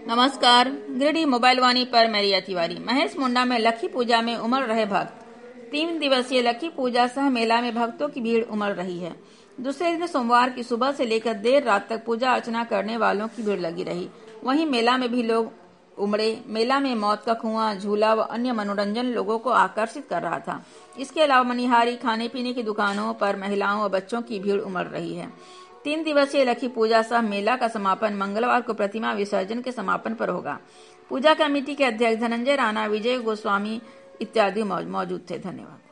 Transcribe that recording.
नमस्कार। गिरिडीह मोबाइल वाणी पर मैं रिया तिवारी। महेश मुंडा में लक्खी पूजा में उमड़ रहे भक्त। 3 दिवसीय लक्खी पूजा सह मेला में भक्तों की भीड़ उमड़ रही है। दूसरे दिन सोमवार की सुबह से लेकर देर रात तक पूजा अर्चना करने वालों की भीड़ लगी रही। वहीं मेला में भी लोग उमड़े। मेला में मौत का कुआं, झूला व अन्य मनोरंजन लोगों को आकर्षित कर रहा था। इसके अलावा मनिहारी, खाने पीने की दुकानों पर महिलाओं व बच्चों की भीड़ उमड़ रही है। 3 दिवसीय लक्खी पूजा सह मेला का समापन मंगलवार को प्रतिमा विसर्जन के समापन पर होगा। पूजा कमेटी के अध्यक्ष धनंजय राणा, विजय गोस्वामी इत्यादि मौजूद थे। धन्यवाद।